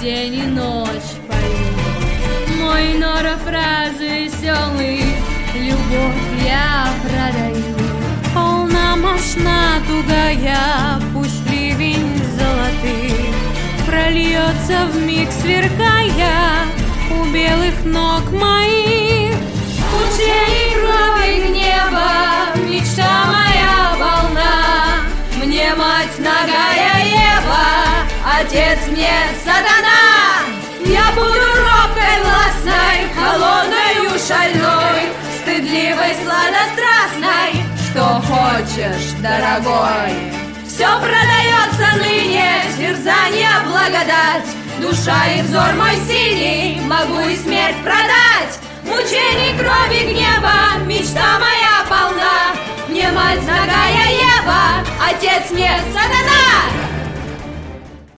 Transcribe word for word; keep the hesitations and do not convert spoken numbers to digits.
день и ночь пою. Мой нора фразы веселый, любовь я продаю. Полна мощна тугая, пусть ливень золотых прольется вмиг, сверкая у белых ног моих. Учений крови гнева, мечта моя волна. Мне мать нагая Ева, отец мне сатана. Я буду робкой, властной, холодною, шальной, стыдливой, сладострастной. Что хочешь, дорогой? Все продается ныне, терзание, благодать. Душа и взор мой синий, могу и смерть продать. Мучений, крови, гнева, мечта моя полна. Мне мать нагая Ева, отец мне сатана.